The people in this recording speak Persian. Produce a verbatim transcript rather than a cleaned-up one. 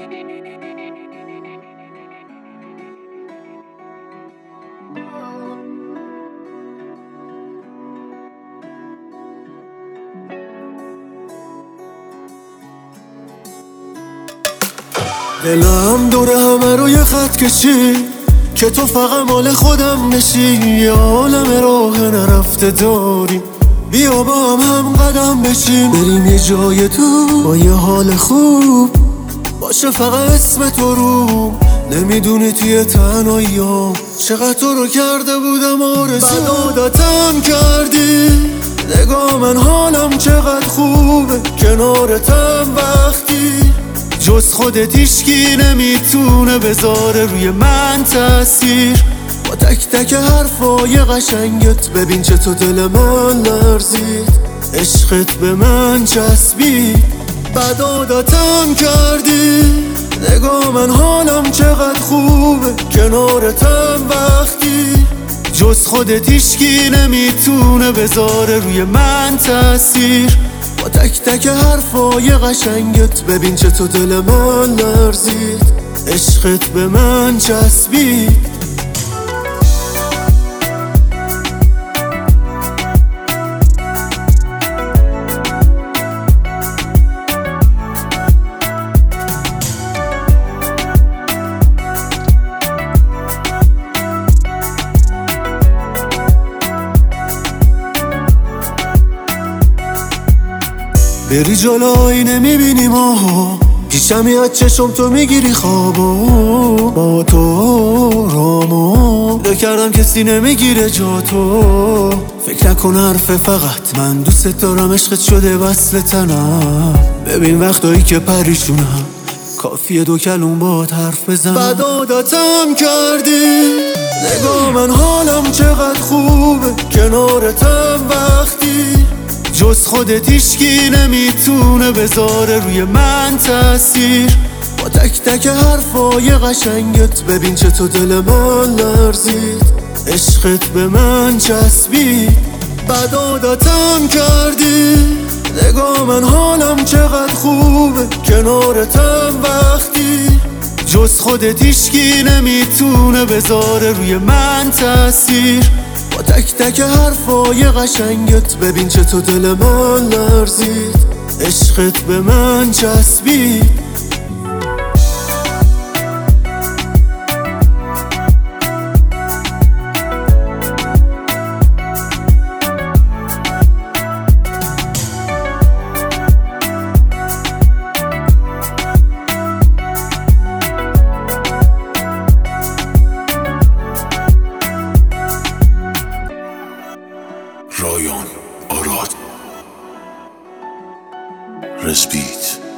دلم دوره همه رو یه خط کشی که تو فقط مال خودم بشی. یه عالم راه نرفته داریم، بیا با هم هم قدم بشیم. بریم یه جای تو با یه حال خوب، باشه فقط اسم تو رو. نمیدونی توی تنهاییام چقدر تو رو کرده بودم آرزو. بعد عادتم کردی، نگاه من حالم چقدر خوبه کنارتم. وقتی جز خودت هیچکی نمیتونه بذاره روی من تأثیر. با تک تک حرفای قشنگت ببین چطور دل من لرزید. عشقت به من چسبید، بعد عادتم کردی. نگاه من حالم چقدر خوبه کنارتم. وقتی جز خودت هیچکی نمیتونه بذاره روی من تأثیر. با تک تک حرفای قشنگت ببین چطور دل من لرزید. عشقت به من چسبید. بری جلوی نمیبینیم آها، پیشم یاد چشم تو میگیری خوابو. با تو رامو نکردم کسی نمیگیره جا تو. فکر نکن حرف فقط من دوست دارم، عشقت شده وصل تنم. ببین وقتایی که پریشونم کافیه دو کلون باهات حرف بزنم. بعد عادتم کردی، نگاه من حالم چقدر خوبه کنارتم. وقتی جز خودت هیچکی نمیتونه بذاره روی من تأثیر. با تک تک حرفای قشنگت ببین چطور دل من لرزید. عشقت به من چسبید، بعد عادتم کردی. نگاه من حالم چقدر خوبه کنارتم. وقتی جز خودت هیچکی نمیتونه بذاره روی من تأثیر. با تک تک حرفای قشنگت ببین چطور دل من لرزید. عشقت به من چسبید. رایان آراد رسپیت